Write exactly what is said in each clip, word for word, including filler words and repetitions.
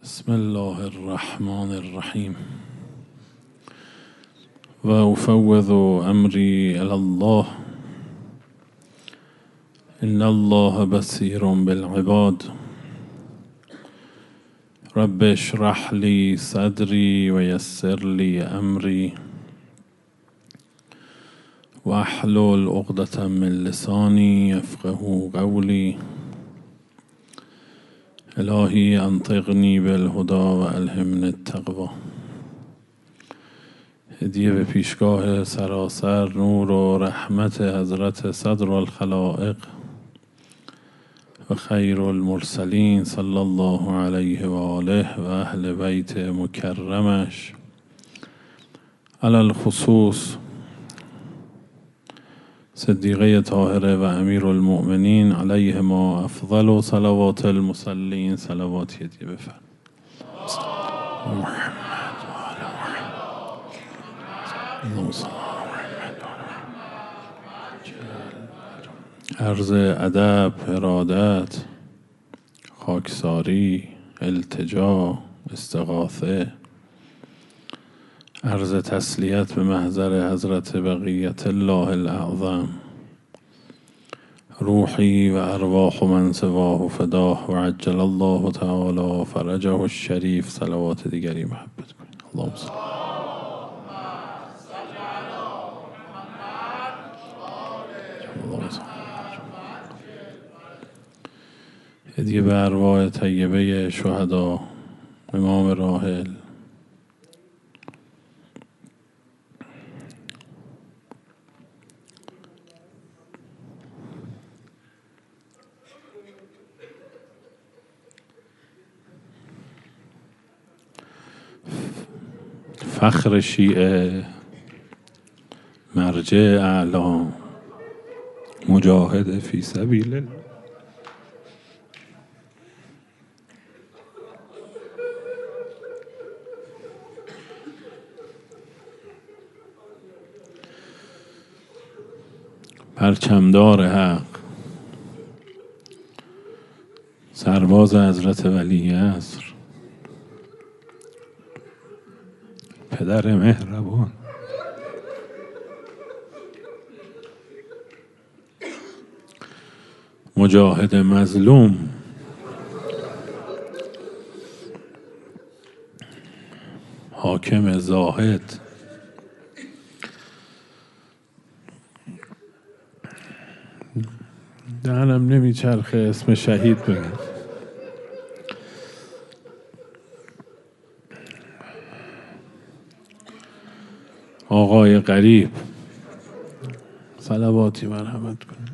بسم الله الرحمن الرحیم و افوض امری الی الله ان الله بصیر بالعباد رب اشرح لی صدری و یسر لی امری واحلل عقدة من لسانی یفقهوا قولی الهی انطقنی بالهدی و الهمنی التقوی. هدیه به پیشگاه سراسر نور و رحمت حضرت صدر الخلائق و خیر المرسلین صلی الله علیه و آله و اهل بیت مکرمش، علی الخصوص صدیقه طاهره و امیر المؤمنین علیه ما افضل و صلوات المصلین. صلوات هدیه بفرم عرض ادب، ارادت، خاکساری، التجا، استغاثه، عرض تسلیت به محضر حضرت بقیت الله الاعظم، روحی و ارواح من سواه فداه و عجل الله تعالی فرجه الشریف. صلوات دیگری محبت کنید. اللهم صل هدیه به ارواح طیبه شهدا، امام راحل فخر شیعه، مرجع اعلام، مجاهد فی سبیل الله. پرچمدار حق، سرباز حضرت ولی عصر، پدر مهربان، مجاهد مظلوم، حاکم زاهد، دهنم نمیچرخه اسم شهید بگم. آقای غریب، صلواتی مرحمت کن.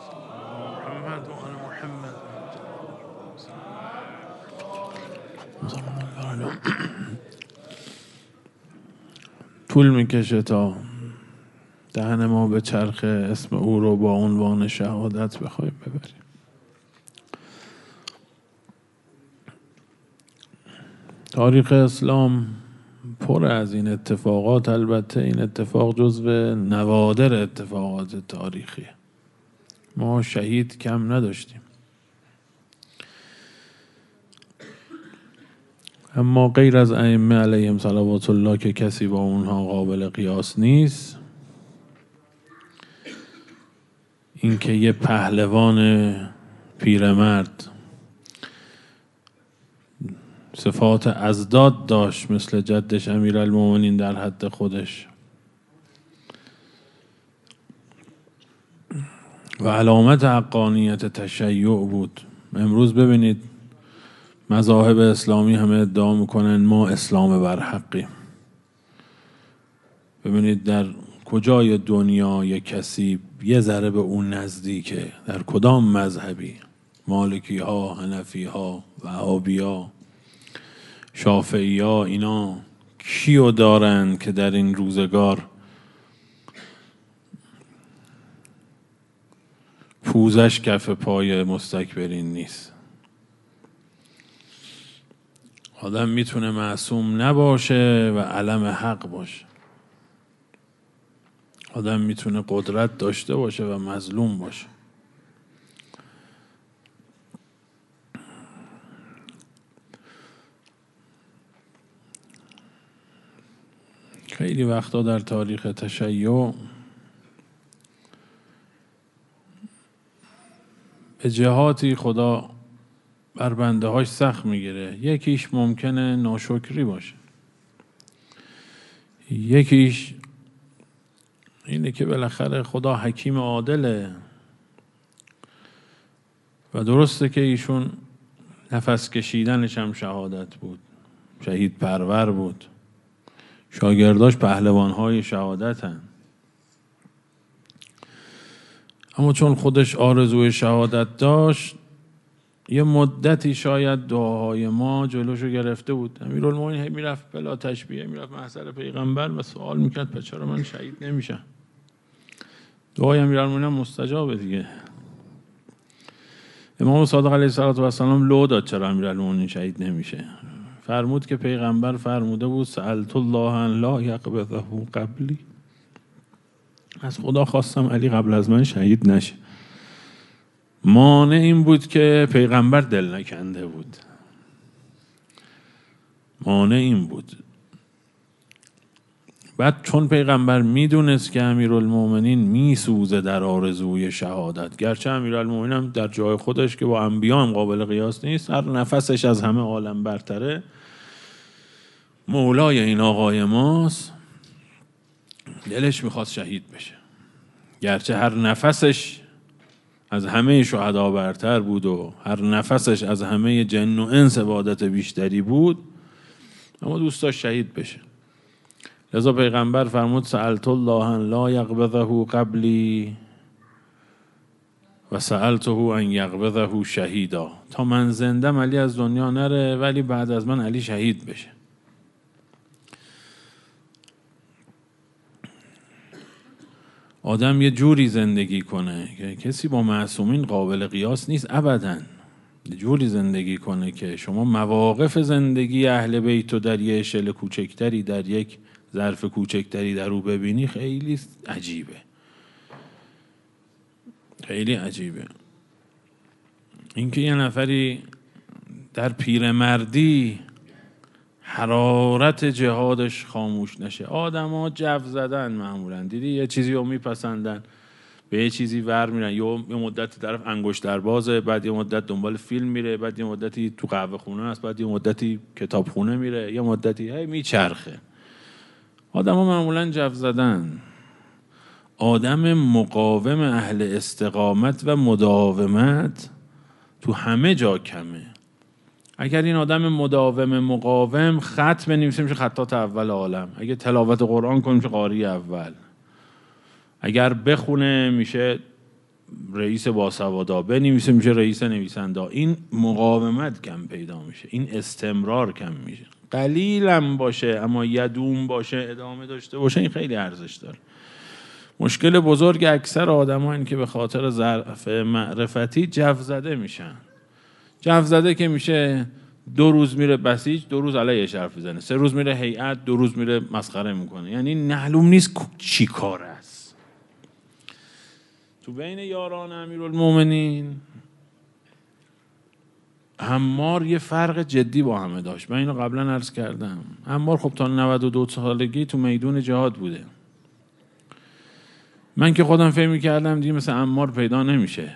طول میکشه تا دهن ما به چرخ اسم او رو با عنوان شهادت بخوایم ببریم. تاریخ اسلام پر از این اتفاقات. البته این اتفاق جزو نوادر اتفاقات تاریخی. ما شهید کم نداشتیم، اما غیر از ائمه علیهم صلوات الله که کسی با اونها قابل قیاس نیست، اینکه یه پهلوان پیرمرد صفات ازداد داشت مثل جدش امیرالمومنین در حد خودش و علامت حقانیت تشیع بود. امروز ببینید مذاهب اسلامی همه ادعا میکنن ما اسلام برحقیم. ببینید در کجای دنیا یک کسی یه ذره به اون نزدیکه، در کدام مذهبی، مالکی ها، حنفی ها، وهابی ها، شافعی ها، اینا کیو دارن که در این روزگار پوزش کف پای مستکبرین نیست؟ آدم میتونه معصوم نباشه و علم حق باشه. آدم میتونه قدرت داشته باشه و مظلوم باشه. خیلی وقتا در تاریخ تشیع به جهاتی خدا بر بنده هاش سخت میگیره. یکیش ممکنه ناشکری باشه، یکیش اینه که بالاخره خدا حکیم عادله و درسته که ایشون نفس کشیدنش هم شهادت بود، شهید پرور بود، شاگرداش پهلوان‌های شهادتن، اما چون خودش آرزوی شهادت داشت یه مدتی شاید دعاهای ما جلوشو گرفته بود. امیرالمومنین میرفت بلا تشبیه میرفت محضر پیغمبر و سوال میکرد پس چرا من شهید نمیشم؟ دعای امیرالمومنین مستجابه دیگه. امام صادق علیه السلام لو داد چرا امیرالمومنین شهید نمیشه. فرمود که پیغمبر فرموده بود سألت الله ان لا یقبضه قبلی، از خدا خواستم علی قبل از من شهید نشه. مانع این بود که پیغمبر دل نکنده بود، مانع این بود. بعد چون پیغمبر میدونست که امیرالمومنین میسوزه در آرزوی شهادت، گرچه امیرالمومنین هم در جای خودش که با انبیا هم قابل قیاس نیست، هر نفسش از همه عالم برتره، مولای این آقای ماست، دلش میخواست شهید بشه. گرچه هر نفسش از همه شهدا برتر بود و هر نفسش از همه جن و انس عبادت بیشتری بود، اما دوست داشت شهید بشه. لذا پیغمبر فرمود سألت الله ان لا یقبضه قبلی و سألته ان یقبضه شهیدا، تا من زندم علی از دنیا نره ولی بعد از من علی شهید بشه. آدم یه جوری زندگی کنه که کسی با معصومین قابل قیاس نیست ابداً. یه جوری زندگی کنه که شما مواقف زندگی اهل بیت رو در یه اشل کوچکتری، در یک ظرف کوچکتری در او ببینی، خیلی عجیبه، خیلی عجیبه. اینکه یه نفری در پیرمردی حرارت جهادش خاموش نشه. آدم ها جو زدن معمولا، دیدی یه چیزی رو میپسندن به یه چیزی ور میرن، یه مدت طرف انگشت در بازه، بعد یه مدت دنبال فیلم میره، بعد یه مدتی تو قهوه خونه است، بعد یه مدتی کتاب خونه میره، یه مدتی هی میچرخه. آدم ها معمولا جو زدن. آدم مقاوم اهل استقامت و مداومت تو همه جا کمه. اگر این آدم مداوم مقاوم خط بنویسه میشه خطات اول عالم، اگه تلاوت قرآن کنه میشه قاری اول، اگر بخونه میشه رئیس باسوادا، بنویسه میشه رئیس نویسنده. این مقاومت کم پیدا میشه، این استمرار کم میشه. قلیلم باشه اما یدوم باشه، ادامه داشته باشه، این خیلی ارزش داره. مشکل بزرگ اکثر آدم‌ها این که به خاطر ضعف معرفتی جو زده میشن. جو زده که میشه دو روز میره بسیج، دو روز علیه حرف بزنه، سه روز میره هیئت، دو روز میره مسخره میکنه. یعنی معلوم نیست چی کار است. تو بین یاران امیرالمومنین عمار یه فرق جدی با همه داشت. من اینو قبلا عرض کردم. عمار خب تا نود و دو سالگی تو میدون جهاد بوده. من که خودم فکر می‌کردم دیگه مثل عمار پیدا نمیشه.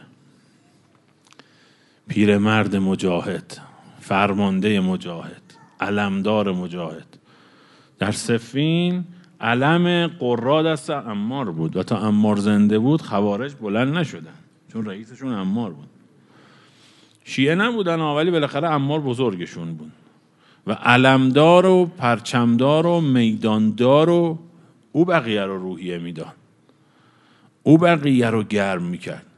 پیرمرد مجاهد، فرمانده مجاهد، علمدار مجاهد. در صفین علم قرا دست عمار بود و تا عمار زنده بود خوارج بلند نشدن، چون رئیسشون عمار بود. شیعه نبودن ولی بالاخره عمار بزرگشون بود و علمدار و پرچمدار و میداندار و او بقیه رو روحیه میداد، او بقیه رو گرم میکرد.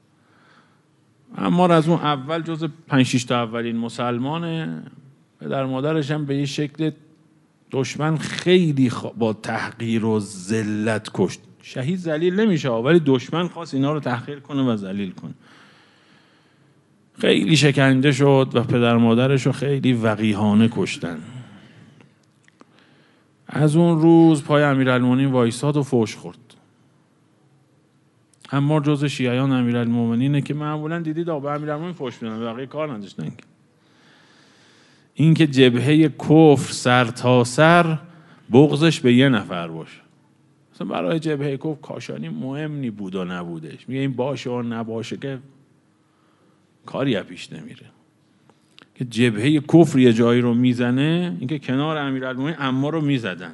عمار از اون اول جز پنج شش تا اولین مسلمانه. پدر مادرش هم به یه شکل دشمن خیلی با تحقیر و ذلت کشت. شهید ذلیل نمیشه ولی دشمن خواست اینا رو تحقیر کنه و ذلیل کنه. خیلی شکنجه شد و پدر مادرش رو خیلی وقیحانه کشتن. از اون روز پای امیرالمومنین وایساد و فوش خورد. عمار جز شیعیان امیرالمومنینه که معمولا دیدید به امیرالمومنین فوش میدن، بقیه کار نداشتن. این که جبهه کفر سر تا سر بغضش به یه نفر باشه. مثلا برای جبهه کفر کاشانی مهم نی بود و نبودش، میگه این باشه و نباشه که کاری از پیش نمیره. که جبهه کفر یه جایی رو میزنه، اینکه کنار امیرالمومنین عمار رو میزدن.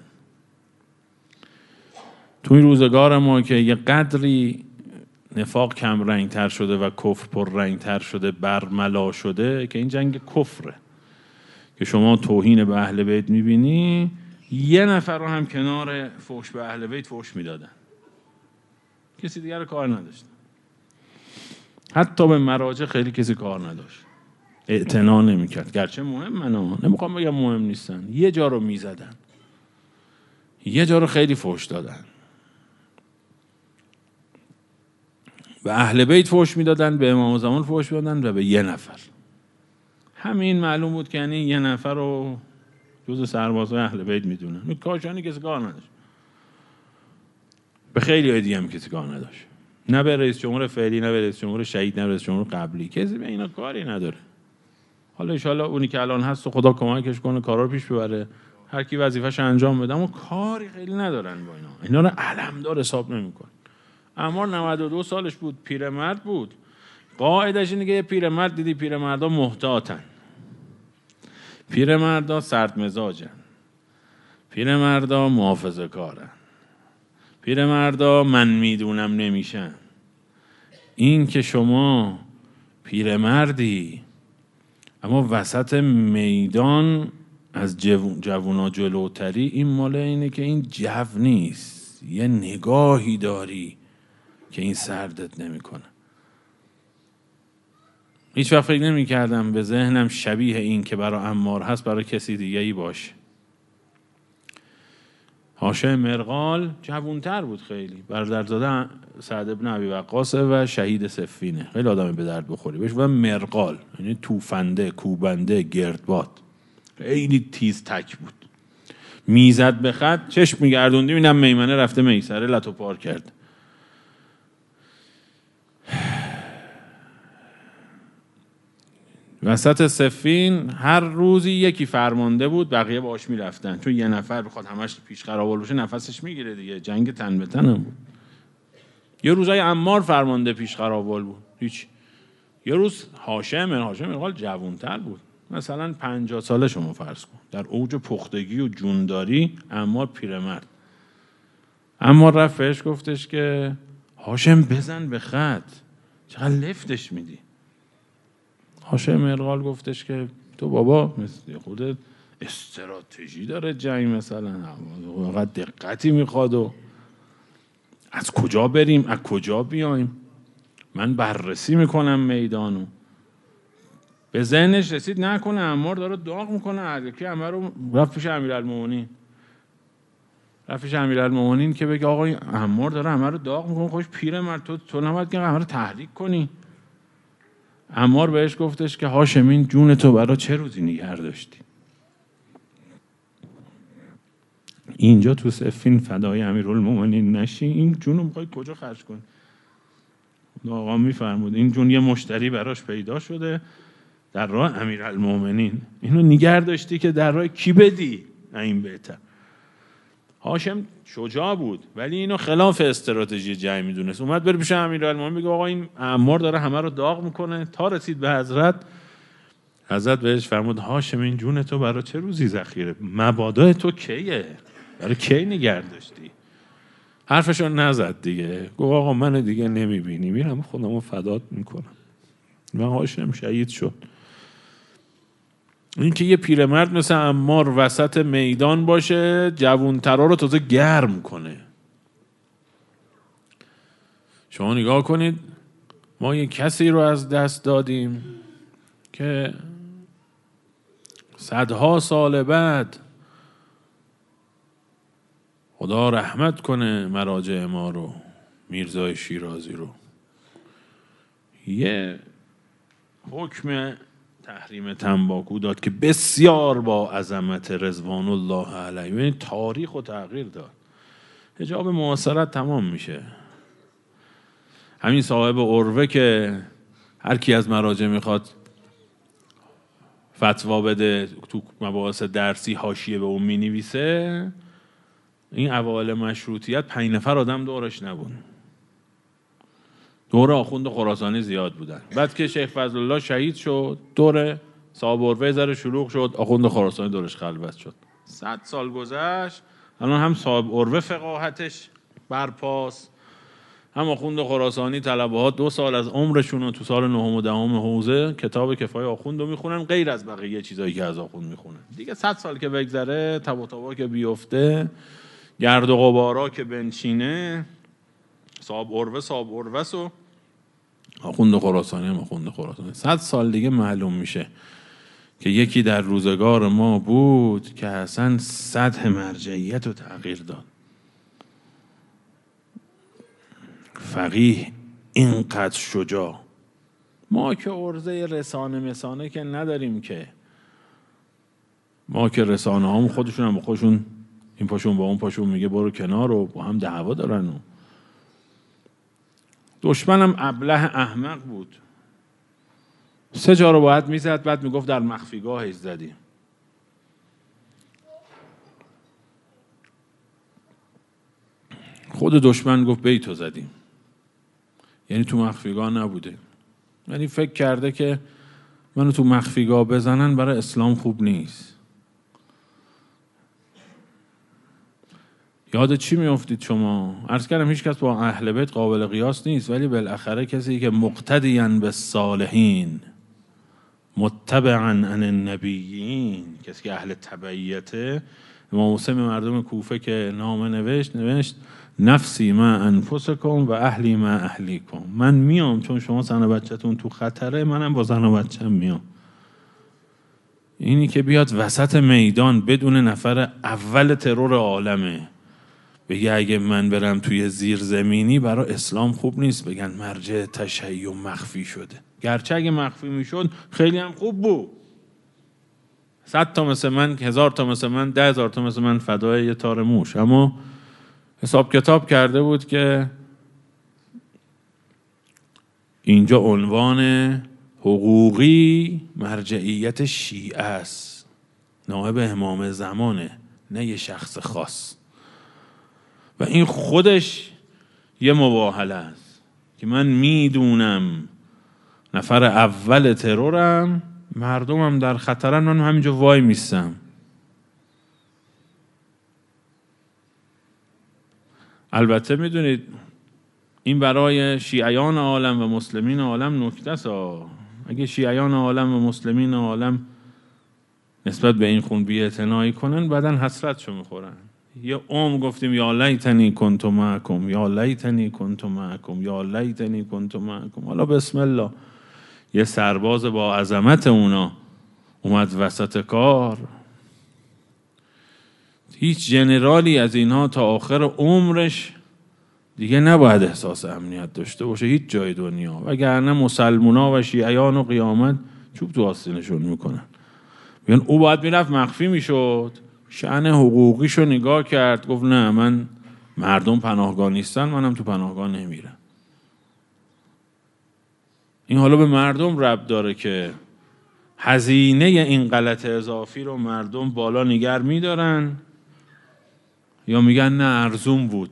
تو این روزگار ما که یه قدری نفاق کم رنگ تر شده و کفر پر رنگ تر شده، برملا شده، که این جنگ کفره که شما توهین به اهل بیت میبینی، یه نفر رو هم کنار فحش به اهل بیت فحش میدادن، کسی دیگر رو کار نداشتن. حتی به مراجع خیلی کسی کار نداشت، اعتنا نمیکرد، گرچه مهم منو نمیخوام بگم مهم نیستن، یه جا رو میزدن، یه جا رو خیلی فحش دادن. به اهل بیت فحش میدادن، به امام زمان فحش میدادن و به یه نفر. همین معلوم بود که یعنی یه نفر رو جز سربازای اهل بیت میدونن. کاشانی کسی کار نداشت، به خیلی دیگه هم کسی کار نداشت، نه به رئیس جمهور فعلی، نه به رئیس جمهور شهید، نه به رئیس جمهور قبلی، کسی به اینا کاری نداره. حالا ان شاءالله اونی که الان هست و خدا کمکش کنه کارا رو پیش ببره، هر کی وظیفه‌ش انجام بده، اما کاری خیلی ندارن با اینا، اینا رو علمدار حساب نمی‌کنن. اما نود و دو سالش بود، پیرمرد بود. قاعدش اینه که یه پیرمرد دیدی، پیرمردا محتاطن، پیرمردا سرد مزاجن، پیرمردا محافظه‌کارن، پیرمردا من میدونم نمیشن. این که شما پیرمردی اما وسط میدان از جوون جوونا جلوتری، این مال اینه که این جو نیست، یه نگاهی داری که این سردت نمیکنه. هیچ وقت فکر نمی کردم به ذهنم شبیه این که برای عمار هست برای کسی دیگه ای باشه. هاشم مرغال جوانتر بود خیلی، برادرزاده سعد بن ابی وقاص و شهید صفینه، خیلی آدم به درد بخوری بهش. و مرغال یعنی توفنده، کوبنده، گردباد، خیلی تیز تک بود، میزد به خط، چشم میگردوندی اینم میمنه رفته میسره لتو پار کرد. وسط صفین هر روزی یکی فرمانده بود، بقیه باش میرفتن، چون یه نفر بخواد همش پیش قراول باشه نفسش میگیره دیگه، جنگ تن به تن بود. یه روزای عمار فرمانده پیش قراول بود، هیچ. یه روز هاشم هاشم مرغال جوانتر بود، مثلا پنجاه ساله شما فرض کن، در اوج پختگی و جونداری. عمار پیرمرد. عمار رفت بهش گفتش که هاشم بزن به خط، چقدر لفتش میدی. هاشم مرغال گفتش که تو بابا مثل خودت استراتژی داره جنگ، مثلا واقعا دقتی میخواد و از کجا بریم از کجا بیایم، من بررسی میکنم میدانو. به ذهنش رسید نکنه عمار داره داغ میکنه، هرکی عمر رو رفت پیش امیرالمومنین، رفت پیش امیرالمومنین که بگه آقا این عمار داره عمر رو داغ میکنه، خوش پیرمرد، تو تو نباید که عمر رو تحریک کنی. عمار بهش گفتش که هاشم این جون تو برای چه روزی نگه داشتی؟ اینجا تو صفین فدای امیرالمومنین نشی، این جون رو میخوای کجا خرج کنی؟ آقا میفرمود این جون یه مشتری براش پیدا شده در راه امیرالمومنین، اینو نگه داشتی که در راه کی بدی؟ این بهتر. هاشم شجاع بود ولی اینو خلاف استراتژی جنگ میدونست، اومد بره پیش امیرالمومنین بگه آقا این عمار داره همه رو داغ میکنه. تا رسید به حضرت، حضرت بهش فرمود هاشم این جون تو برای چه روزی ذخیره؟ مبادا تو کیه؟ برای کی نگه داشتی؟ حرفشو نزد دیگه، گفت آقا من دیگه نمیبینی، میرم خودمو فدات میکنم. و هاشم شهید شد. این که یه پیرمرد مثل عمار وسط میدان باشه، جوانترا رو تازه گرم کنه. شما نگاه کنید ما یه کسی رو از دست دادیم که صدها سال بعد خدا رحمت کنه مراجع ما رو، میرزای شیرازی رو، یه حکم تحریم تنباکو داد که بسیار با عظمت رضوان الله علیه، یعنی تاریخ رو تغییر داد. حجاب معاصرت تمام میشه. همین صاحب عروه که هر کی از مراجع میخواد فتوا بده تو مباحث درسی حاشیه به اون مینویسه، این اوایل مشروطیت پنج نفر آدم دورش نبود. دور آخوند خراسانی زیاد بودن. بعد که شیخ فضل الله شهید شد، دور صاحب اروه ذره شلوغ شد، آخوند خراسانی دورش خلوت شد. صد سال گذشت، الان هم صاحب اروه فقاهتش برپاست، هم آخوند خراسانی طلبه ها دو سال از عمرشون رو تو سال نهم و دهم حوزه کتاب کفایه آخوند رو میخونن، غیر از بقیه چیزایی که از آخوند میخونن. دیگه صد سال که بگذره، تب و تابا که بیفته، گرد و غبارا که بنشینه، صاحب اروه صاحب اروه سو آخوند خراسانی هم آخوند خراسانی. صد سال دیگه معلوم میشه که یکی در روزگار ما بود که اصلا سطح مرجعیت رو تغییر داد. فقیه اینقدر شجاع. ما که عرضه رسانه مسانه که نداریم، که ما که رسانه هم خودشون هم خودشون این پاشون با اون پاشون میگه برو کنار و با هم دعوا دارن. و دشمنم ابله احمق بود، سه جا رو باید میزد، بعد میگفت در مخفیگاهش زدیم. خود دشمن گفت بیتو زدیم، یعنی تو مخفیگاه نبوده. یعنی فکر کرده که منو تو مخفیگاه بزنن برای اسلام خوب نیست. یاد چی میافتید شما؟ عرض کردم هیچ کس با اهل بیت قابل قیاس نیست، ولی بالاخره کسی که مقتدیاً بالصالحین متبعاً عن النبیین، کسی که اهل تبعیته. امام حسین مردم کوفه که نامه نوشت نوشت نفسی ما انفسکم و اهلی ما اهلیکم. من میام چون شما زن و بچه‌تون تو خطره، منم با زن و بچه‌م میام. اینی که بیاد وسط میدان بدون نفر اول ترور عالمه بگه اگه من برم توی زیرزمینی برای اسلام خوب نیست، بگن مرجع تشیع مخفی شده. گرچه اگه مخفی میشد خیلی هم خوب بود. صد تا مثل من، هزار تا مثل من، ده هزار تا مثل من فدای یه تار موش. اما حساب کتاب کرده بود که اینجا عنوان حقوقی مرجعیت شیعه است، نائب امام زمانه، نه یه شخص خاص. و این خودش یه مباهله است که من میدونم نفر اول ترورم، مردمم در خطرن، من همینجا وای میستم. البته میدونید این برای شیعیان عالم و مسلمین عالم نکته است. اگه شیعیان عالم و مسلمین عالم نسبت به این خون بی‌اعتنایی کنن، بعدن حسرتشو میخورن. یه عمر گفتیم یا لیتنی کنت معکم، یا لیتنی کنت معکم، یا لیتنی کنت معکم. حالا بسم الله یه سرباز با عظمت اونا اومد وسط کار. هیچ جنرالی از اینها تا آخر عمرش دیگه نباید احساس امنیت داشته باشه هیچ جای دنیا، وگرنه مسلمونا و شیعیان و قیامت چوب تو آستینشون میکنن. بیان او باید میرفت مخفی میشد، شأن حقوقیشو نگاه کرد، گفت نه من مردم پناهگاه نیستن، منم تو پناهگاه نمیرم. این حالا به مردم ربط داره که هزینه این غلط اضافی رو مردم بالا نگر میدارن یا میگن نه ارزون بود.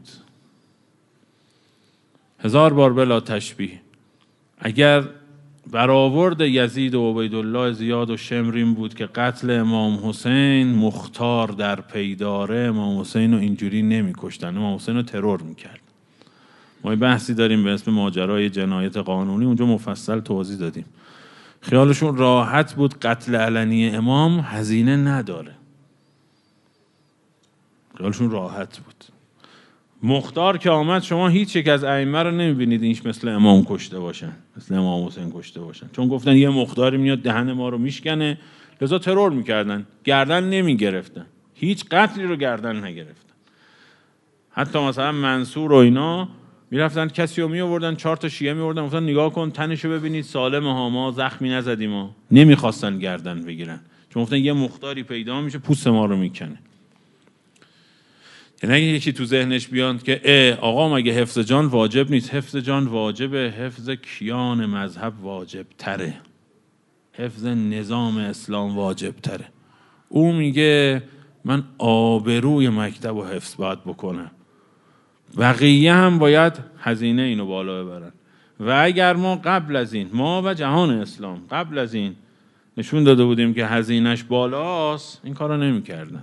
هزار بار بلا تشبیه، اگر برآورد یزید و عبیدالله زیاد و شمرین بود که قتل امام حسین مختار در پیداره، امام حسین رو اینجوری نمی کشتن، امام حسین رو ترور میکرد. ما یه بحثی داریم به اسم ماجرای جنایت قانونی، اونجا مفصل توضیح دادیم. خیالشون راحت بود قتل علنی امام هزینه نداره، خیالشون راحت بود. مختار که آمد شما هیچ یک از ائمه رو نمیبینید اینش مثل امام کشته باشن، مثل امام حسین کشته باشن، چون گفتن یه مختاری میاد دهن ما رو میشکنه، لذا ترور میکردن، گردن نمیگرفتن، هیچ قتلی رو گردن نگرفتن. حتی مثلا منصور و اینا میرفتن کسی رو میآوردن، چهار تا شیعه میآوردن، گفتن نگاه کن تنشو ببینید سالم ها، ما زخمی نزدیم ها. نمیخواستن گردن بگیرن، چون گفتن یه مختاری پیدا میشه پوست ما رو میکنه. یعنی اگه یکی تو ذهنش بیاد که اه آقا مگه حفظ جان واجب نیست؟ حفظ جان واجبه، حفظ کیان مذهب واجب تره، حفظ نظام اسلام واجب تره. او میگه من آبروی مکتب و حفظ باید بکنم، بقیه هم باید هزینه اینو بالا ببرن. و اگر ما قبل از این، ما و جهان اسلام قبل از این نشون داده بودیم که هزینهش بالاست، این کارو نمی‌کردن.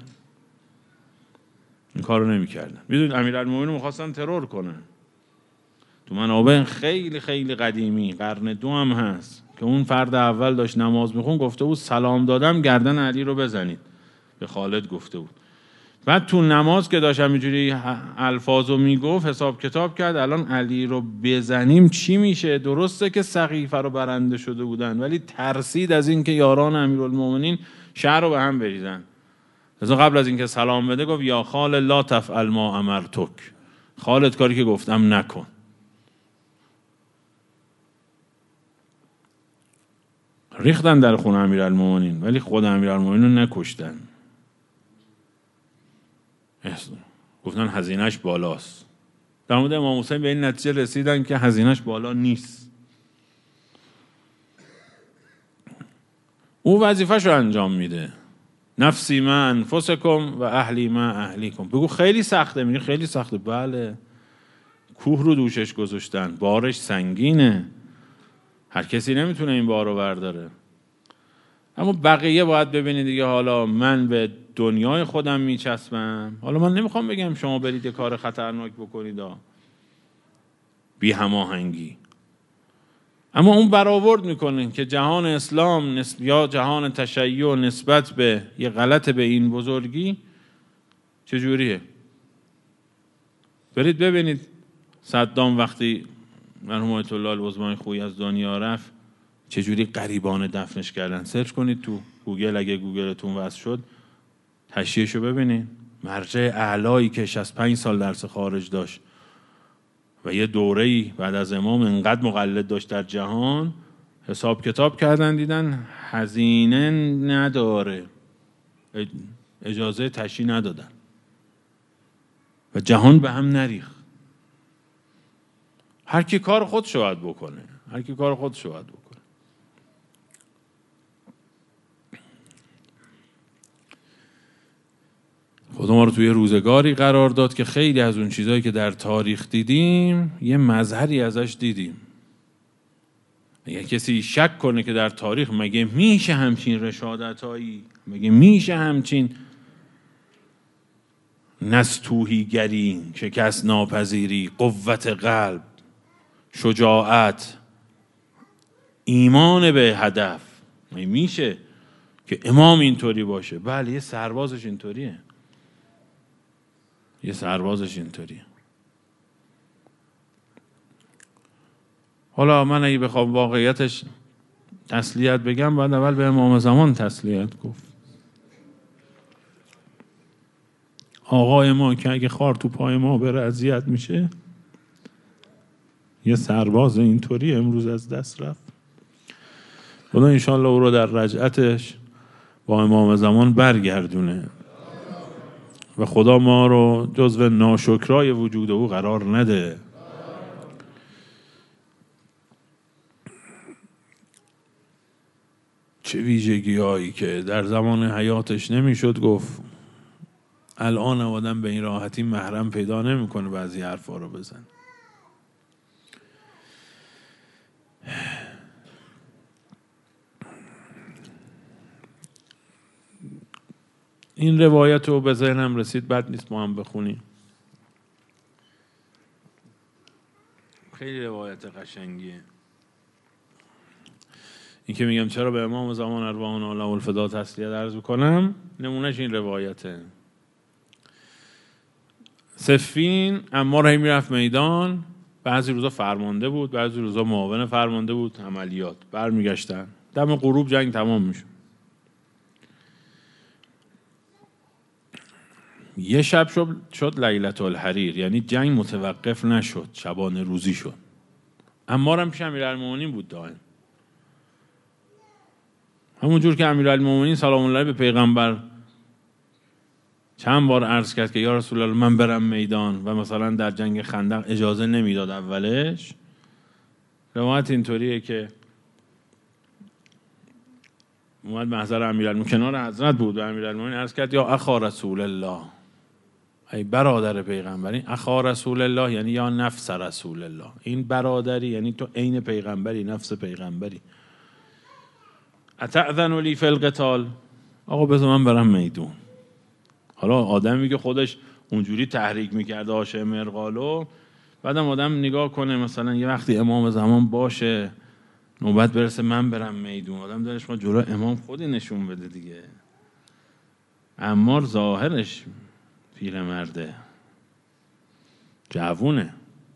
این کارو نمی‌کردن. میدونید امیرالمومنین می‌خواستن ترور کنن. تو منابع خیلی خیلی قدیمی، قرن دو هم هست، که اون فرد اول داشت نماز میخون، گفته بود سلام دادم گردن علی رو بزنید، به خالد گفته بود. بعد تو نماز که داشت همینجوری الفاظو میگفت حساب کتاب کرد، الان علی رو بزنیم چی میشه؟ درسته که سقیفه رو برنده شده بودن، ولی ترسید از این که یاران امیرالمومنین شهر رو به هم بریزن. از قبل از اینکه سلام بده گفت یا خال لا تفعل ما امرتک، خالد کاری که گفتم نکن. ریختن در خون امیرالمومنین، ولی خود امیرالمومنین رو نکشتن. گفتن هزینهش بالاست. در مورد امام حسین به این نتیجه رسیدن که هزینهش بالا نیست. او وظیفه‌ش رو انجام میده. نفسی ما انفسکم و اهلی ما اهلیکم. بگو خیلی سخته، میگه خیلی سخته. بله، کوه رو دوشش گذاشتن، بارش سنگینه، هر کسی نمیتونه این بار رو برداره. اما بقیه باید ببینید دیگه. حالا من به دنیای خودم میچسبم. حالا من نمیخوام بگم شما برید یه کار خطرناک بکنید، بی هماهنگی، اما اون برآورد میکنه که جهان اسلام نسب... یا جهان تشیع نسبت به یه غلط به این بزرگی چجوریه. برید ببینید صدام وقتی مرحوم آیت الله العظمای خویی از دنیا رفت چجوری غریبانه دفنش کردن. سرچ کنید تو گوگل، اگه گوگلتون وصل شد تشییعشو ببینید. مرجع اعلایی که شصت و پنج سال درس خارج داشت و یه دوره‌ای بعد از امام انقدر مقلد داشت در جهان، حساب کتاب کردن دیدن هزینه نداره، اجازه تشییع ندادن و جهان به هم نریخت. هر کی کار خودشو باید بکنه، هر کی کار خودشو باید بکنه. خدا ما رو توی روزگاری قرار داد که خیلی از اون چیزایی که در تاریخ دیدیم یه مظهری ازش دیدیم. اگه کسی شک کنه که در تاریخ مگه میشه همچین رشادتایی، مگه میشه همچین نستوهیگری، شکست ناپذیری، قوت قلب، شجاعت، ایمان به هدف، مگه میشه که امام اینطوری باشه؟ بله، یه سربازش اینطوریه، یه سربازش اینطوریه. حالا من اگه بخوام واقعیتش تسلیت بگم، بعد اول به امام زمان تسلیت گفت. آقای ما که اگه خار تو پای ما بره اذیت میشه، یه سرباز اینطوری امروز از دست رفت. خدا انشالله او رو در رجعتش با امام زمان برگردونه و خدا ما رو جزو ناشکرای وجود او قرار نده. چه ویژگی هایی که در زمان حیاتش نمیشد گفت، الان آدم به این راحتی محرم پیدا نمیکنه بعضی حرفا رو بزن. این روایت رو به ذهنم رسید، بد نیست ما هم بخونیم. خیلی روایت قشنگیه. این که میگم چرا به امام زمان ارواحنا الله الفدا تسلیت عرض کنم، نمونهش این روایته. صفین عمار هی میرفت میدان، بعضی روزا فرمانده بود، بعضی روزا معاون فرمانده بود، عملیات برمیگشتن، دم غروب جنگ تمام میشه. یه شب شد, شد لیلة الحریر، یعنی جنگ متوقف نشد، شبانه روزی شد. عمار هم پیش امیرالمومنین بود دائم. همون جور که امیرالمومنین سلام الله به پیغمبر چند بار عرض کرد که یا رسول الله من برم میدان، و مثلا در جنگ خندق اجازه نمیداد اولش. روایت اینطوریه که اومد محضر امیرالمومنین کنار حضرت بود و امیرالمومنین عرض کرد یا اخا رسول الله، ای برادر پیغمبر. اخا رسول الله یعنی یا نفس رسول الله، این برادری یعنی تو عین پیغمبری، نفس پیغمبری. اتأذن لی فی القتال، آقا بذار من برم میدون. حالا آدمی که خودش اونجوری تحریک میکرده هاشم مرغالو، بعدم آدم نگاه کنه مثلا یه وقتی امام زمان باشه نوبت برسه من برم میدون، آدم دلش ما جلو امام خودی نشون بده دیگه. عمار ظاهرش پیرمرده، جوونه،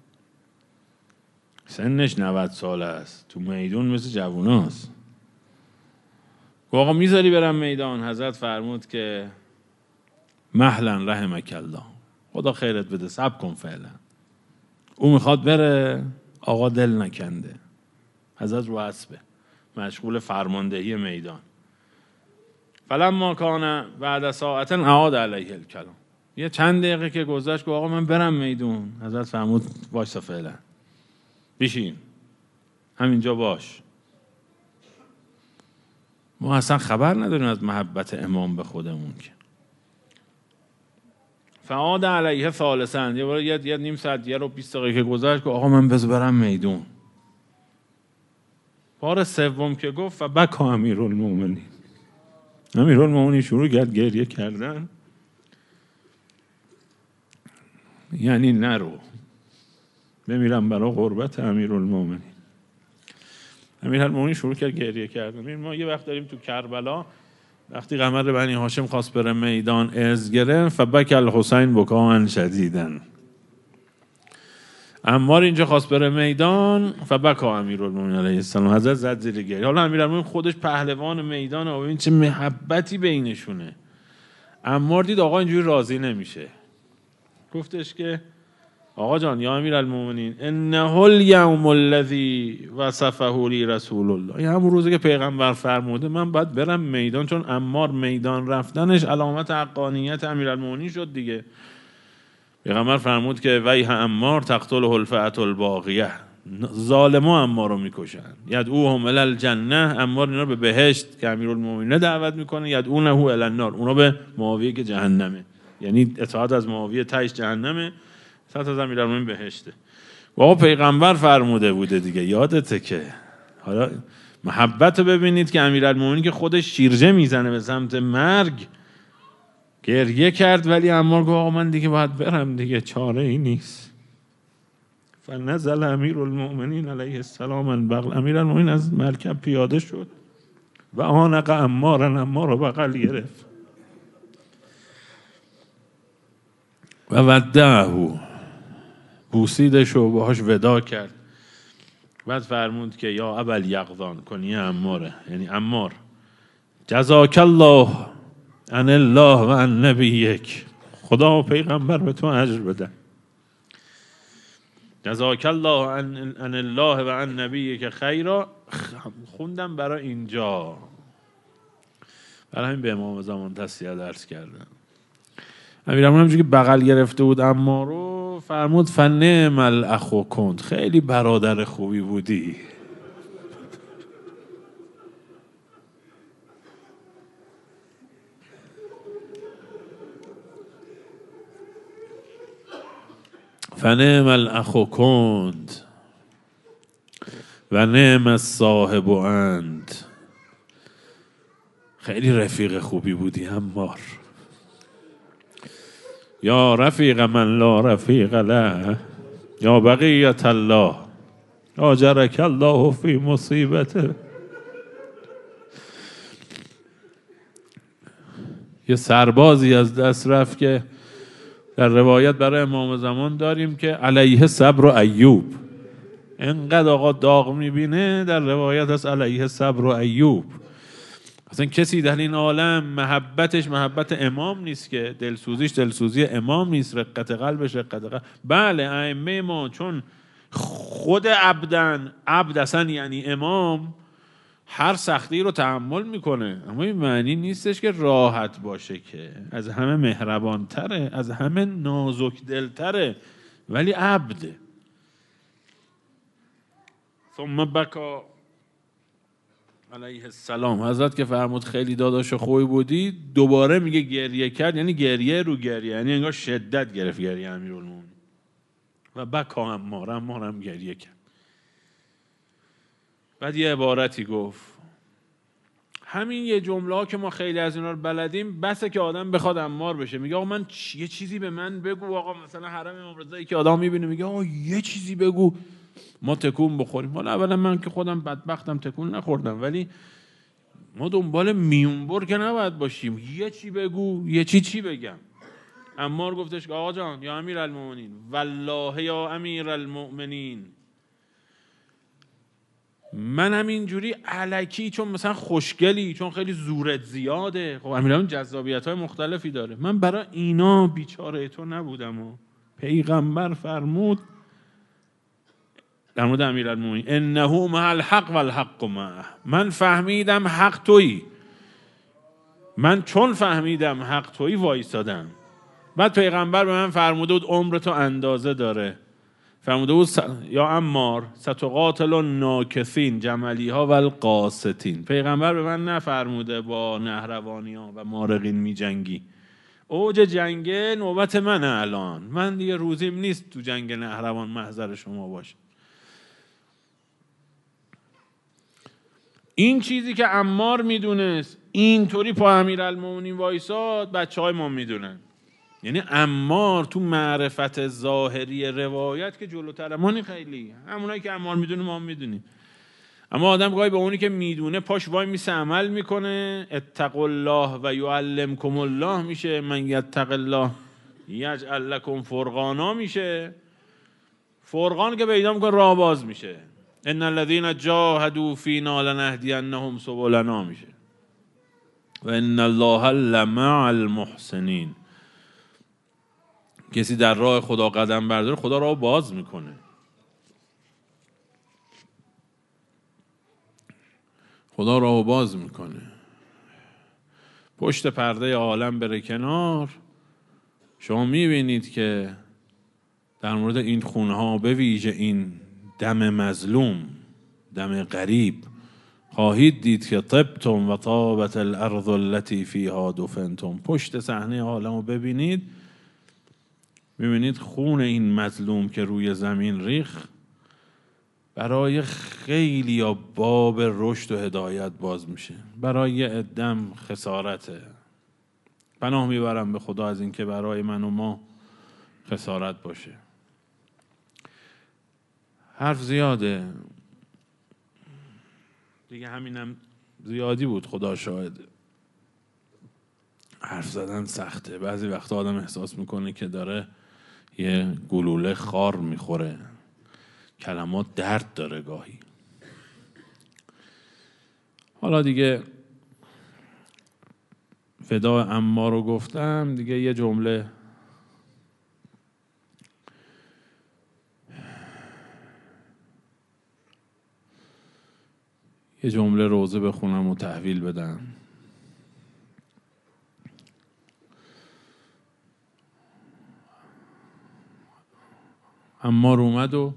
سنش نود ساله است، تو میدون مثل جووناست. آقا میذاری برم میدان؟ حضرت فرمود که مهلا رحمک الله، خدا خیرت بده، صبر کن فعلا. او میخواد بره، آقا دل نکنده. حضرت رو اسبه مشغول فرماندهی میدان. فلما کان بعد ساعت اعاد علیه الکلام، یه چند دقیقه که گذشت که آقا من برم میدون، حضرت فرمود وایسا فعلا، بشین همینجا باش. ما اصلا خبر نداریم از محبت امام به خودمون که. فعاد علیه ثالثا، یه بار یه, یه نیم ساعت یه رو بیست دقیقه که گذشت که آقا من بذار برم میدون. بار سوم که گفت فبکا امیرالمومنین، امیرالمومنین شروع کرد گریه کردن. یعنی نرو بمیرم برای قربت امیرالمومنین. امیرالمومنین شروع کرد گریه کردن. ما یه وقت داریم تو کربلا وقتی قمر بنی هاشم خواست بره میدان از گرفت، فبک الحسین بکاء شدیدا. عمار اینجا خواست بره میدان، فبکا امیرالمومنین علیه السلام، حضرت زد زیر گریه. حالا امیرالمومنین خودش پهلوان میدان و این چه محبتی بینشونه. عمار دید آقا اینجوری راضی نمیشه، گفتش که آقا جان یا امیرالمومنین انه الیوم الذی وصفه لی رسول الله، این همون روزی که پیغمبر فرموده من باید برم میدان، چون عمار میدان رفتنش علامت حقانیت امیرالمومنین شد دیگه. پیغمبر فرمود که ویح عمار تقتله الفئة الباغیه، ظالما عمار رو میکشن. یدعوهم الی الجنه، عمار اینا رو به بهشت که امیرالمومنین دعوت میکنه، یدعونه الی النار، اونا به معاویه که جهنمه، یعنی اطاعت از معاویه تهش جهنمه، اطاعت از امیرالمومنین بهشته. واقعا پیغمبر فرموده بوده دیگه، یادته که. حالا محبت رو ببینید که امیرالمومنین که خودش شیرجه میزنه به سمت مرگ گریه کرد، ولی عمار گفت آقا من دیگه باید برم دیگه، چاره ای نیست. فنزل امیرالمومنین علیه السلام البغل، امیرالمومنین از مرکب پیاده شد و آنق عمارا، عمار رو بغل گرفت و ودعه، بوسیدش و باهاش ودا کرد. بعد فرمود که یا ابوالیقظان، کنیه عماره، یعنی عمار جزاک الله عن الله و عن نبیک، خدا و پیغمبر به تو اجر بده. جزاک الله عن, عن الله و عن نبیک خیرا، خوندم برای اینجا، برای همین به امام زمان تسلیت عرض کردم. امیرالمومنین همونجوری که بغل گرفته بود عمار رو، فرمود فنعم الاخ کنت، خیلی برادر خوبی بودی. فنعم الاخ کنت و نعم الصاحب انت، خیلی رفیق خوبی بودی عمار. یا رفیق من لا رفیق له، یا بقیت الله آجرک الله فی مصیبته. یه سربازی از دست رفت که در روایت برای امام زمان داریم که علیه صبر و ایوب، انقدر آقا داغ میبینه، در روایت از علیه صبر و ایوب. اصلا کسی در این عالم محبتش محبت امام نیست که، دلسوزیش دلسوزی امام نیست، رقت قلبش رقت قلب. بله ائمه ما چون خود عبدن، عبد اصلا یعنی امام، هر سختی رو تحمل میکنه، اما این معنی نیستش که راحت باشه، که از همه مهربان تره، از همه نازک دل تره، ولی عبده. ثم بکا علیه السلام، حضرت که فرمود خیلی داداش خوبی بودی، دوباره میگه گریه کرد، یعنی گریه رو گریه، یعنی انگار شدت گرفت گریه امیرالمومنین و بکا عمار، عمار هم گریه کرد. بعد یه عبارتی گفت، همین یه جمله ها که ما خیلی از اینا رو بلدیم، بسه که آدم بخواد عمار بشه. میگه آقا من چ... یه چیزی به من بگو، آقا مثلا حرم امام رضایی که آدم میبینه میگه آقا یه چیزی بگو ما تکون بخوریم. حالا اولا من که خودم بدبختم تکون نخوردم، ولی ما دنبال میونبر که نباید باشیم. یه چی بگو، یه چی چی بگم. عمار گفتش که آقا جان یا امیر المؤمنین، والله یا امیر المؤمنین، من همینجوری الکی چون مثلا خوشگلی، چون خیلی زورت زیاده، خب امیرالمومنین جذابیت های مختلفی داره، من برای اینا بیچاره تو نبودم. و پیغمبر فرمود در مورد امیرالمومنین انه مع الحق والحق معه، من فهمیدم حق تویی، من چون فهمیدم حق تویی وایسادم. بعد پیغمبر به من فرموده بود عمر تو اندازه داره، فرموده بود س... یا عمار ستقاتل الناکثین جملی ها و القاسطین. پیغمبر به من نفرموده با نهروانی ها و مارقین می جنگی. اوج جنگه نوبت من الان، من دیگه روزیم نیست تو جنگ نهروان محضر شما باشه. این چیزی که عمار میدونست اینطوری پا امیرالمومنین وایساد، بچه های ما میدونن. یعنی عمار تو معرفت ظاهری روایت که جلوتر ما، خیلی همونایی که عمار میدونه ما هم میدونیم، اما آدم گاهی به اونی که میدونه پاش وای میسه عمل میکنه. اتقوا الله و یعلمکم الله میشه، من یتق الله یجعل لکم فرقانا میشه. فرقان که پیدا میکنه راه باز میشه. ان الذين جاهدوا فینا لنهدینهم سبلنا میشه. و ان الله لمع المحسنین، کسی در راه خدا قدم برداره خدا راه باز میکنه. خدا راه باز میکنه. پشت پرده عالم بره کنار، شما میبینید که در مورد این خونه ها، به ویژه این دم مظلوم، دم غریب، خواهید دید که طبتم و طابت الارض التي فیها دفنتم. پشت صحنه عالم رو ببینید، میبینید خون این مظلوم که روی زمین ریخ برای خیلی یا باب رشد و هدایت باز میشه، برای عدم خسارته. پناه میبرم به خدا از این که برای من و ما خسارت باشه. حرف زیاده دیگه، همینم زیادی بود، خدا شاهده. حرف زدن سخته، بعضی وقتا آدم احساس میکنه که داره یه گلوله خار میخوره، کلمات درد داره گاهی. حالا دیگه فدا عمار رو گفتم، دیگه یه جمله یه جمله روزه بخونم و تحویل بدم. عمار اومد و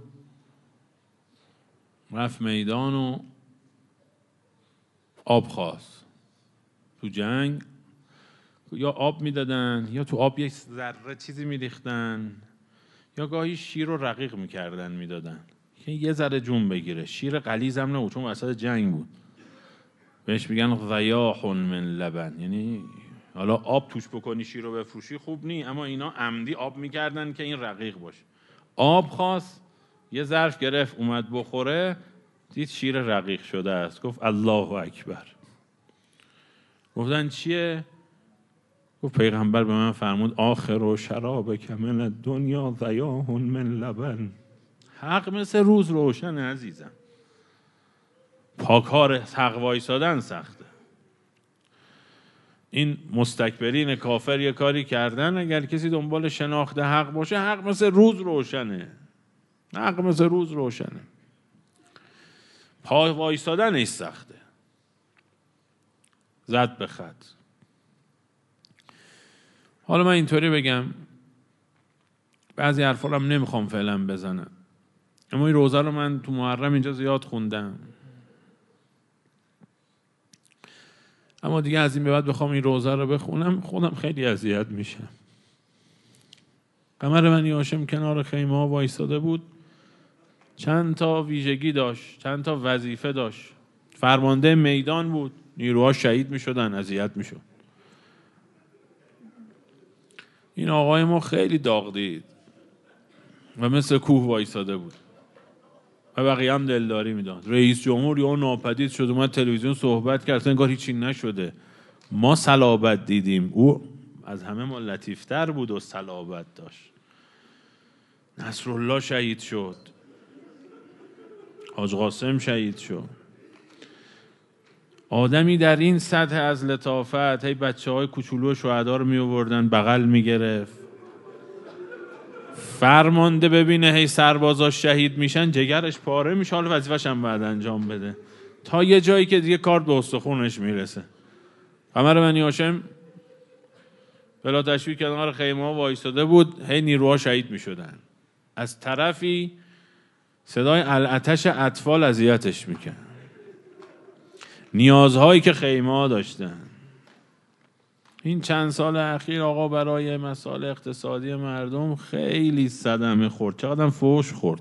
رفت میدان و آب خواست. تو جنگ یا آب میدادن یا تو آب یک ذره چیزی میریختن، یا گاهی شیر رو رقیق میکردن میدادن که یه ذره جون بگیره. شیر غلیظ هم نبود چون وسط جنگ بود. بهش میگن ضیاح من لبن، یعنی حالا آب توش بکنی شیر رو بفروشی خوب نی، اما اینا عمدی آب میکردن که این رقیق باشه. آب خواست، یه ظرف گرفت اومد بخوره، دید شیر رقیق شده است. گفت الله اکبر. گفتن چیه؟ گفت پیغمبر به من فرمود آخر و شراب که من دنیا ضیاح من لبن. حق مثل روز روشن عزیزم. پاکار حق وایسادن سخته. این مستکبرین کافر یه کاری کردن، اگر کسی دنبال شناخت حق باشه، حق مثل روز روشنه. حق مثل روز روشنه. پا وایسادنش سخته. زد به خط. حالا من اینطوری بگم، بعضی حرفا رو هم نمیخوام فعلا بزنم، اما این روزه رو من تو محرم اینجا زیاد خوندم. اما دیگه از این به بعد بخوام این روزه رو بخونم خودم خیلی اذیت میشم. قمر بنی هاشم کنار خیمه ها وایساده بود، چند تا ویژگی داشت، چند تا وظیفه داشت. فرمانده میدان بود، نیروها شهید میشدن، اذیت میشد. این آقای ما خیلی داغ دید و مثل کوه وایساده بود و بقیه هم دلداری میداد. رئیس جمهور یا ناپدید شد، اومد تلویزیون صحبت کرد، انگار هیچی نشده. ما صلابت دیدیم، او از همه ما لطیفتر بود و صلابت داشت. نصرالله شهید شد، حاج قاسم شهید شد. آدمی در این سطح از لطافت، هی بچه های کوچولو شهدا رو می آوردن بغل می گرفت. فرمانده ببینه هی سربازا شهید میشن جگرش پاره میشه، حالا وظیفه‌ش هم بعد انجام بده، تا یه جایی که دیگه کار به استخونش میرسه. قمر بنی هاشم بلا تشویق کنار خیمه ها وایساده بود، هی نیروها شهید میشدن. از طرفی صدای العطش اطفال اذیتش میکرد. نیازهایی که خیمه ها داشتن. این چند سال اخیر آقا برای مسائل اقتصادی مردم خیلی صدمه خورد. چقدر فوش خورد.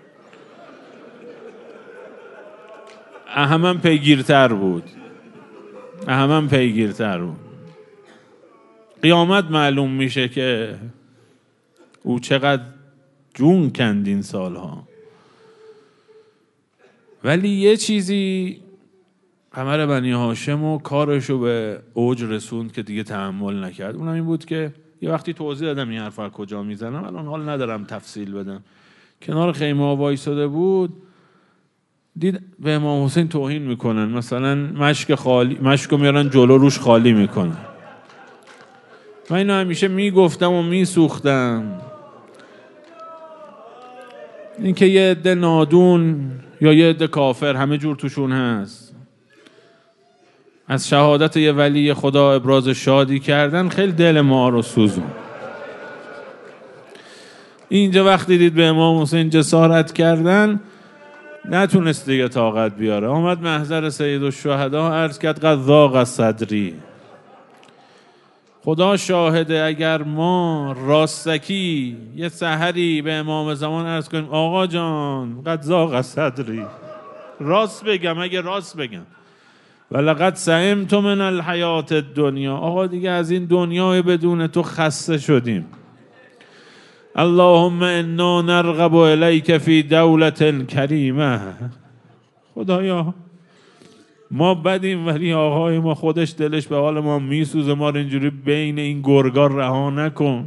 اهمن پیگیرتر بود. اهمن پیگیرتر بود. قیامت معلوم میشه که او چقدر جون کند این سالها. ولی یه چیزی قمر بنی هاشم و کارشو به اوج رسوند که دیگه تحمل نکرد. اونم این بود که یه وقتی توضیح دادم این حرفا کجا میزنم، الان حال ندارم تفصیل بدم. کنار خیمه ها وایساده بود، دید به امام حسین توهین میکنن، مثلا مشک خالی مشکو میارن جلو روش خالی میکنن. من اینو همیشه میگفتم و میسوختم، این که یه عده نادون یا یه عده کافر همه جور توشون هست، از شهادت یه ولی خدا ابراز شادی کردن خیلی دل ما رو سوزون. اینجا وقتی دید به امام حسین جسارت کردن نتونست دیگه طاقت بیاره، آمد محضر سید الشهدا عرض کرد قد ضاق صدری. خدا شاهده اگر ما راستکی یه سحری به امام زمان عرض کنیم آقا جان قد ضاق صدری، راست بگم، اگه راست بگم ولقد سئمت من الحیات الدنیا، آقا دیگه از این دنیای بدون تو خسته شدیم. اللهم انا نرغب الیک فی دولة کریمه، خدایا ما بدیم ولی آقای ما خودش دلش به حال ما میسوزه، ما رو اینجوری بین این گرگا رها نکن.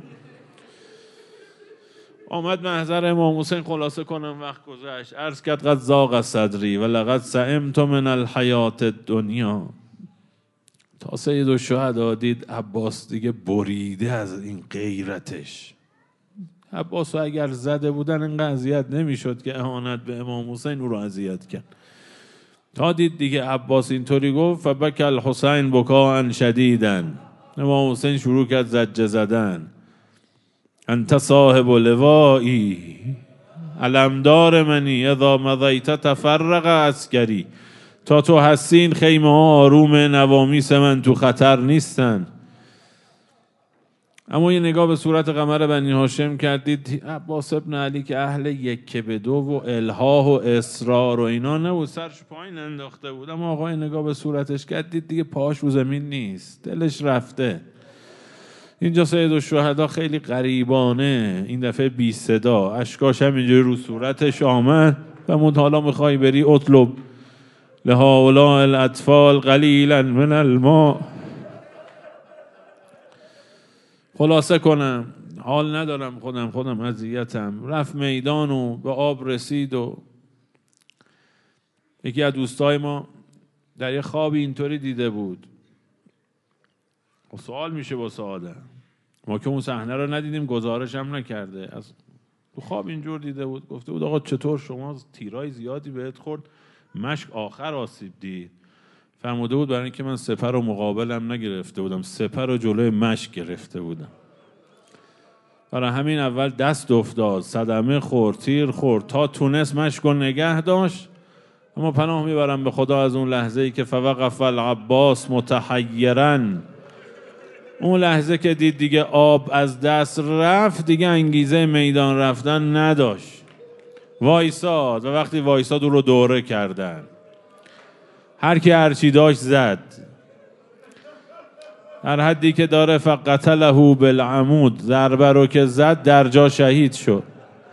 آمد محضر امام حسین، خلاصه کنم وقت گذشت، عرض کرد قد ضاق صدری و لقد سئمت من الحیات الدنیا. تا سید الشهدا دید عباس دیگه بریده از این غیرتش. عباس اگر زده بودن اینقدر اذیت نمیشد که اهانت به امام حسین او رو اذیت کرد. تا دید دیگه عباس اینطوری گفت فبکی الحسین بکاء شدیدا، امام حسین شروع کرد زجه زدن. انت صاحب لوایی، علمدار منی، اذا مضیت تفرق عسکری، تا تو هستین خیمه ها آروم، نوامیس من تو خطر نیستن. اما یه نگاه به صورت قمر بنی هاشم کردید، عباس ابن علی که اهل یک به دو و الحاح و اصرار و اینا نبود، سرش پایین انداخته بود، اما آقای نگاه به صورتش کردید دیگه پاش رو زمین نیست، دلش رفته. اینجا سید الشهدا خیلی غریبانه این دفعه بی صدا، اشکاش هم اینجوری رو صورتش آمد و من حالا میخوای بری اطلب لهؤلاء الاطفال قلیلا من الماء. خلاصه کنم حال ندارم، خودم خودم اذیتم. رفت میدان و به آب رسید و یکی از دوستای ما در یه خوابی اینطوری دیده بود. و سوال میشه با سعاده، ما که اون صحنه رو ندیدیم، گزارش هم نکرده، از تو خواب اینجور دیده بود. گفته بود آقا چطور شما تیرای زیادی بهت خورد، مشک آخر آسیب دید؟ فرموده بود برای اینکه من سپر و مقابلم نگرفته بودم، سپر و جلوی مشک گرفته بودم، برای همین اول دست افتاد، صدمه خورد، تیر خورد، تا تونست مشک رو نگه داشت، اما پناه میبرم به خدا از اون لحظه ای که فوقف العباس متحیرا، اون لحظه که دید دیگه آب از دست رفت، دیگه انگیزه میدان رفتن نداشت، وایساد. و وقتی وایساد او رو دوره کردن، هر کی هرچی داشت زد، هر حدی که داره فقتله بالعمود، ضربه رو که زد در جا شهید شد.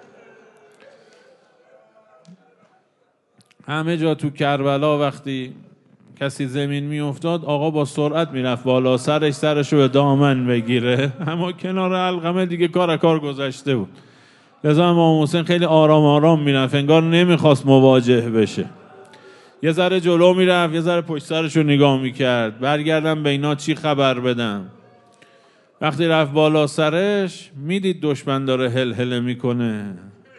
همه جا تو کربلا وقتی کسی زمین می افتاد، آقا با سرعت می رفت بالا سرش، سرش رو به دامن بگیره، اما کنار علقمه دیگه کار کار گذشته بود. لذا امام حسین خیلی آرام آرام می رفت، انگار نمی خواست مواجه بشه. یه ذره جلو می رفت، یه ذره پشت سرش رو نگاه می کرد، برگردم به اینا چی خبر بدم. وقتی رفت بالا سرش، می دید دشمن داره هل هله می کنه.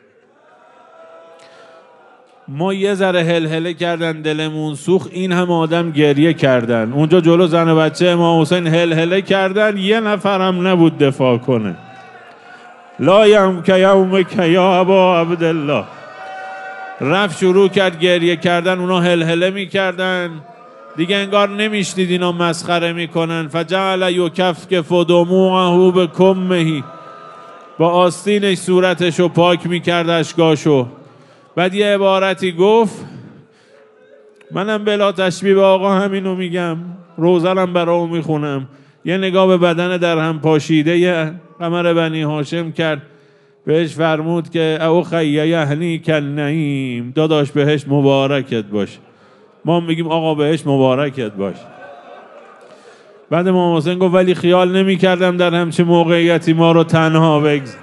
ما یه ذره هلهله کردن، دلمون سوخت، این هم آدم گریه کردن. اونجا جلو زن و بچه امام حسین هلهله کردن، یه نفرم نبود دفاع کنه. لا یم که یومک یا ابا عبدالله. رفت شروع کرد گریه کردن، اونا هلهله میکردن، دیگه انگار نمیشنید اینا مسخره میکنن. فجعل یکفکف دموعه بکمه، با آستینش صورتشو پاک میکرد، اشکاشو. بعد یه عبارتی گفت، منم بلا تشبیه به آقا همینو میگم، روزنم برای میخونم. یه نگاه به بدن در هم پاشیده یه قمر بنی هاشم کرد، بهش فرمود که او خیه یهنی کل نعیم، داداش بهش مبارکت باش. ما میگیم آقا بهش مبارکت باش. بعد امام حسین گفت ولی خیال نمی کردم در همچه موقعیتی ما رو تنها بگذار.